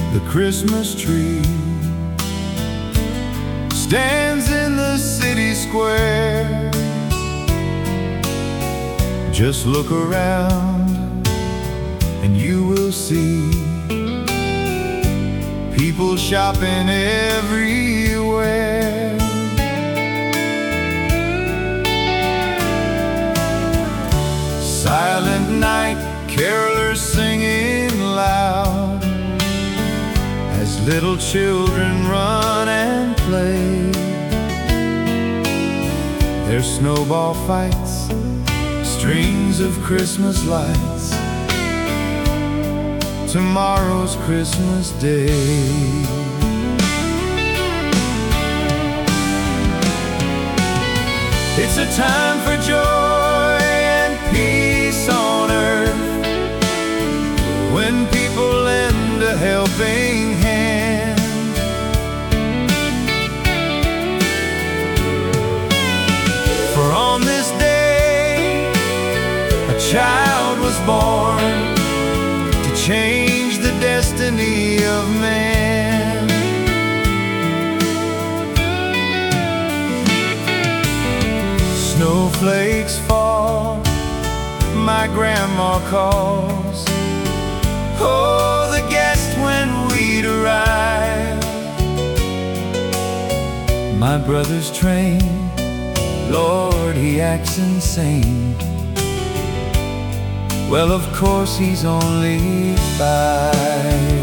The Christmas tree stands in the city square. Just look around and you will see people shopping everywhere. Silent night, carolers singing loud as little children run and play. There's snowball fights, strings of Christmas lights. Tomorrow's Christmas Day. It's a time for joy and peace on earth, when people lend a helping hand. For on this day a child was born to change the destiny of man. Snowflakes fall, my grandma calls. Oh, the guest when we'd arrive. My brother's train, Lord, he acts insane. Well, of course he's only 5.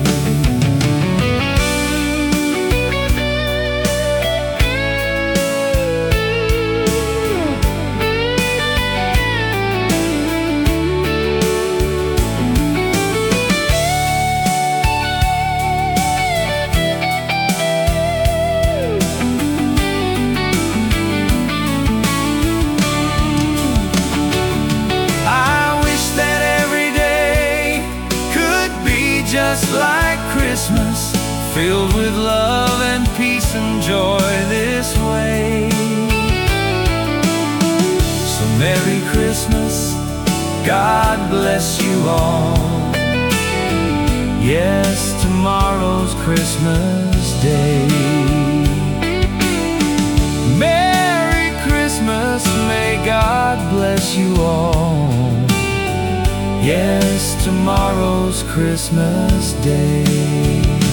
Just like Christmas, filled with love and peace and joy this way. So Merry Christmas, God bless you all. Yes, tomorrow's Christmas Day. Merry Christmas, may God bless you all. Yes, tomorrow's Christmas Day.